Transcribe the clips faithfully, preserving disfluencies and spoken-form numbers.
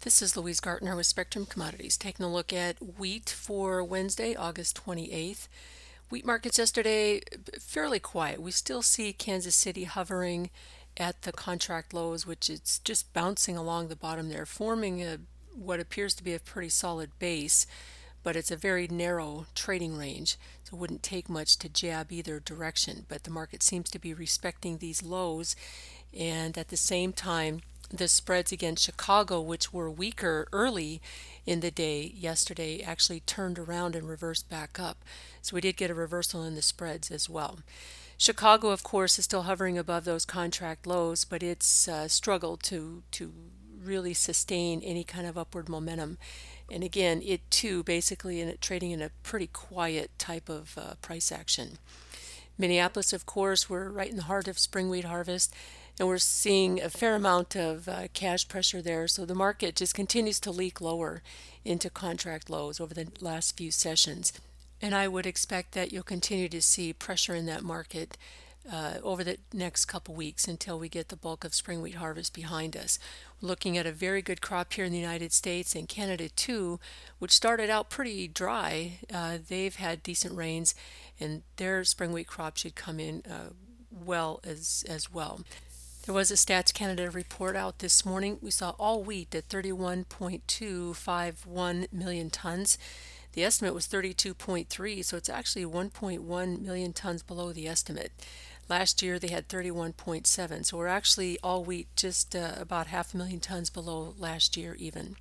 This is Louise Gartner with Spectrum Commodities, taking a look at wheat for Wednesday, August twenty-eighth. Wheat markets yesterday fairly quiet. We still see Kansas City hovering at the contract lows, which is just bouncing along the bottom there, forming a what appears to be a pretty solid base, but it's a very narrow trading range, so it wouldn't take much to jab either direction. But the market seems to be respecting these lows, and at the same time, the spreads against Chicago, which were weaker early in the day yesterday, actually turned around and reversed back up. So we did get a reversal in the spreads as well. Chicago, of course, is still hovering above those contract lows, but it's uh, struggled to to really sustain any kind of upward momentum. And again, it too basically in it trading in a pretty quiet type of uh, price action. Minneapolis, of course, we're right in the heart of spring wheat harvest, and we're seeing a fair amount of uh, cash pressure there. So the market just continues to leak lower into contract lows over the last few sessions. And I would expect that you'll continue to see pressure in that market uh, over the next couple weeks until we get the bulk of spring wheat harvest behind us. We're looking at a very good crop here in the United States and Canada too, which started out pretty dry. Uh, they've had decent rains, and their spring wheat crop should come in uh, well as as well. There was a Stats Canada report out this morning. We saw all wheat at thirty-one point two five one million tons. The estimate was thirty-two point three, so it's actually one point one million tons below the estimate. Last year they had thirty-one point seven, so we're actually all wheat just uh, about half a million tons below last year even.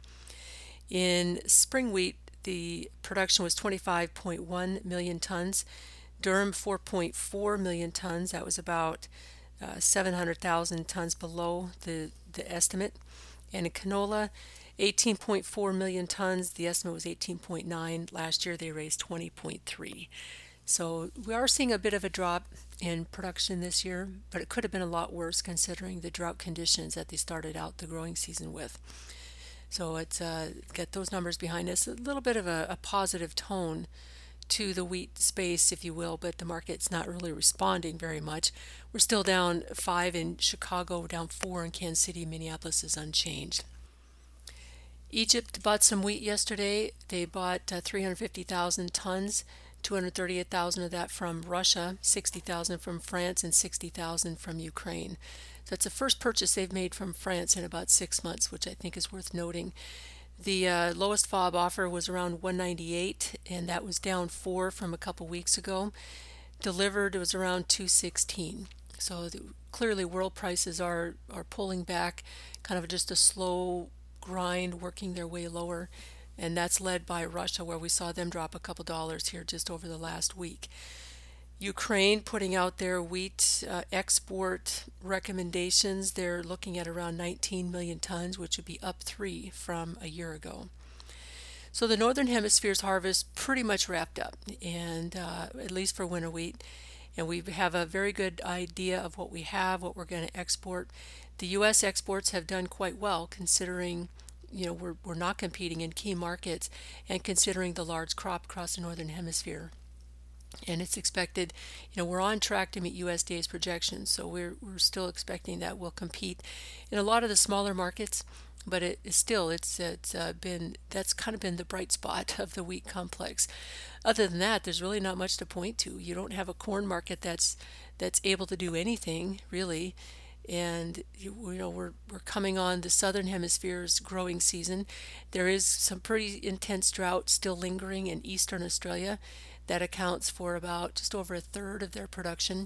In spring wheat, the production was twenty-five point one million tons. Durum four point four million tons. That was about uh, seven hundred thousand tons below the, the estimate. And in canola, eighteen point four million tons. The estimate was eighteen point nine. Last year they raised twenty point three. So we are seeing a bit of a drop in production this year, but it could have been a lot worse considering the drought conditions that they started out the growing season with. So it's uh, get those numbers behind us. A little bit of a, a positive tone to the wheat space, if you will, but the market's not really responding very much. We're still down five in Chicago, down four in Kansas City. Minneapolis is unchanged. Egypt bought some wheat yesterday. They bought uh, three hundred fifty thousand tons, two hundred thirty-eight thousand of that from Russia, sixty thousand from France, and sixty thousand from Ukraine. So it's the first purchase they've made from France in about six months, which I think is worth noting. The uh, lowest fob offer was around one ninety-eight, and that was down four from a couple weeks ago. Delivered, it was around two sixteen. So the, clearly world prices are, are pulling back, kind of just a slow grind, working their way lower, and that's led by Russia, where we saw them drop a couple dollars here just over the last week. Ukraine putting out their wheat uh, export recommendations. They're looking at around nineteen million tons, which would be up three from a year ago. So the Northern Hemisphere's harvest pretty much wrapped up, and uh, at least for winter wheat. And we have a very good idea of what we have, what we're going to export. The U S exports have done quite well considering, you know, we're, we're not competing in key markets and considering the large crop across the Northern Hemisphere. And it's expected, you know, we're on track to meet U S D A's projections, so we're, we're still expecting that we'll compete in a lot of the smaller markets, but it is still, it's, it's uh, been, that's kind of been the bright spot of the wheat complex. Other than that, there's really not much to point to. You don't have a corn market that's that's able to do anything really, and you, you know we're we're coming on the southern hemisphere's growing season. There is some pretty intense drought still lingering in eastern Australia. That accounts for about just over a third of their production.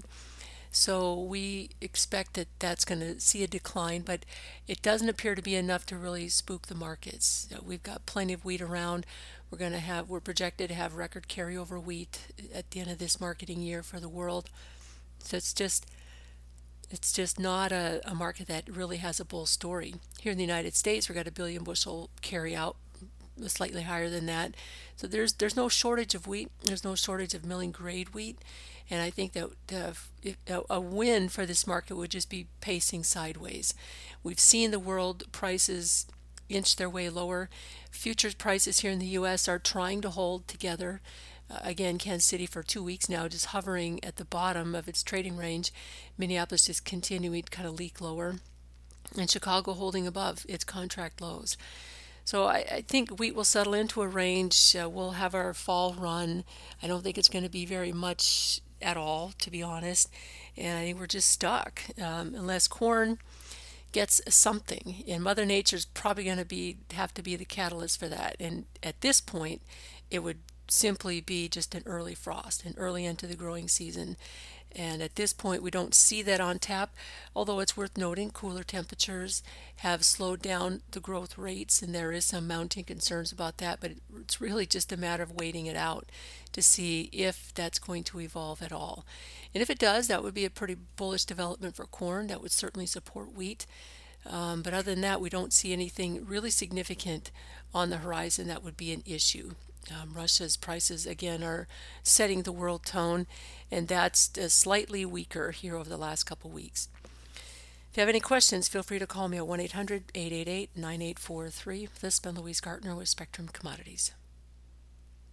So we expect that that's going to see a decline, but it doesn't appear to be enough to really spook the markets. We've got plenty of wheat around. We're going to have, we're projected to have record carryover wheat at the end of this marketing year for the world. So it's just, it's just not a, a market that really has a bull story. Here in the United States, we've got a billion bushel carry out, slightly higher than that. So there's there's no shortage of wheat. There's no shortage of milling grade wheat, and I think that uh, if, a win for this market would just be pacing sideways. We've seen the world prices inch their way lower. Futures prices here in the U S are trying to hold together. Uh, again, Kansas City for two weeks now just hovering at the bottom of its trading range. Minneapolis just continuing to kind of leak lower, and Chicago holding above its contract lows. So I, I think wheat will settle into a range. Uh, we'll have our fall run. I don't think it's going to be very much at all, to be honest. And I think we're just stuck um, unless corn gets something. And Mother Nature's probably going to be have to be the catalyst for that. And at this point, it would simply be just an early frost, an early into the growing season. And at this point, we don't see that on tap, although it's worth noting cooler temperatures have slowed down the growth rates, and there is some mounting concerns about that, but it's really just a matter of waiting it out to see if that's going to evolve at all. And if it does, that would be a pretty bullish development for corn. That would certainly support wheat. Um, but other than that, we don't see anything really significant on the horizon that would be an issue. Um, Russia's prices again are setting the world tone, and that's uh, slightly weaker here over the last couple weeks. If you have any questions, feel free to call me at one eight hundred, eight eight eight, nine eight four three. This has been Louise Gartner with Spectrum Commodities.